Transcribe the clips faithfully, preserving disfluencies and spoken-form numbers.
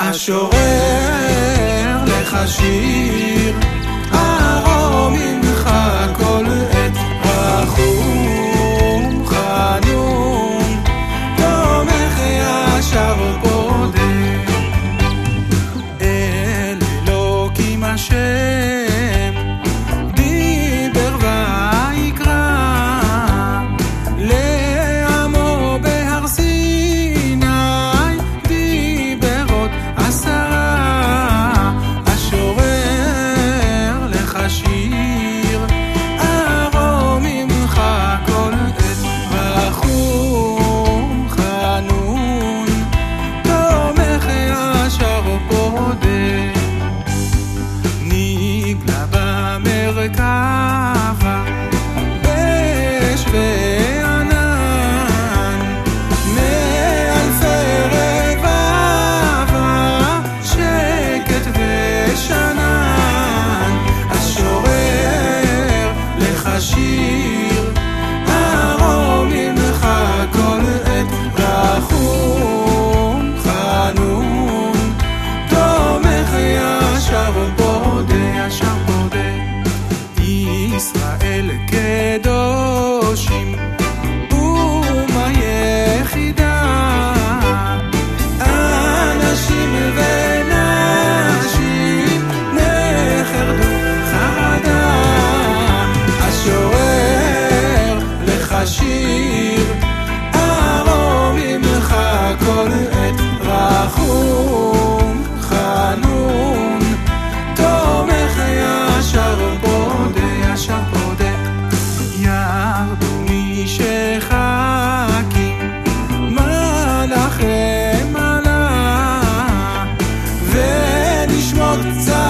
השורר לך שיר, ארום ממך כל עת, רחום חנון, תומך ישר פודה. אל אלוקים השם דיבר ויקרא לעמו בהר סיני, דיבר עוד עשרה. השורר לך שיר, ארום ממך כל עת, רחום חנון, תומך ישר פודה. נגלה במרכבה באש וענן, מאלפי רבבה שקט ושנן. השורר לך שיר, ארום ממך כל עת, רחום חנון, תומך ישר פודה. ישר פודה. ישראל קדושים אומה יחידה, אנשים ונשים נחרדו חרדה. השורר לך שיר, ארום ממך כל עת, רחום חנון, תומך ישר פודה. ישר פודה. ירדו משחקים מלאכי מעלה, ונשמות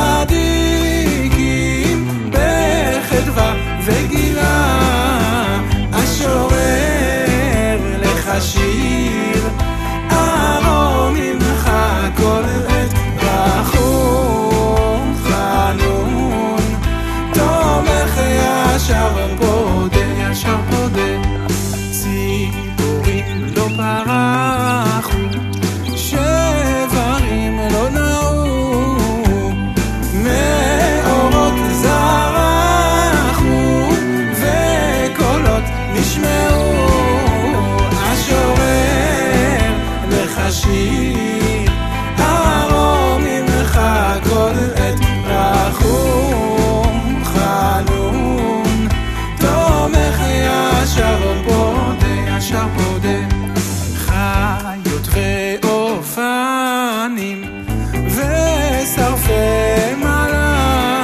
צדיקים בחדווה וגילה. השורר לך שיר, ארום ממך כל עת, רחום חנון, תומך ישר פודה. ישר פודה. ציפורים לא פרחו, שברים לא נעו, מאורות זרחו וקולות נשמעו. השורר לך שיר, ארום ממך כל עת, רחום חנון, תומך ישר פודה. ישר פודה. חיות ואופנים ושרפי מעלה,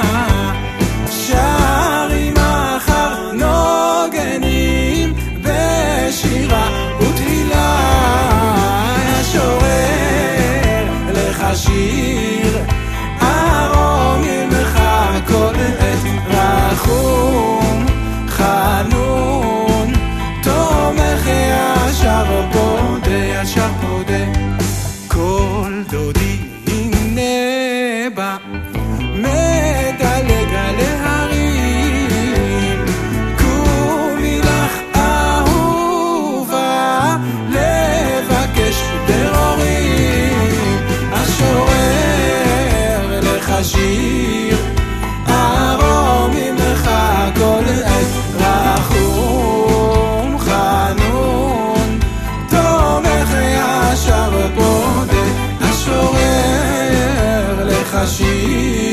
שרים אחר נוגנים בשירה ותהילה. השורר לך שיר, ארום ממך כל עת, רחום חנון, תומך ישר פודה. ישר פודה. כל דודי הנה בא, מדלג על ההרים, קומי לך אהובה לבקש דרורים. השורר לך שיר, ארום ממך כל עת, רחום חנון, תומך ישר פודה. השורר לך שיר,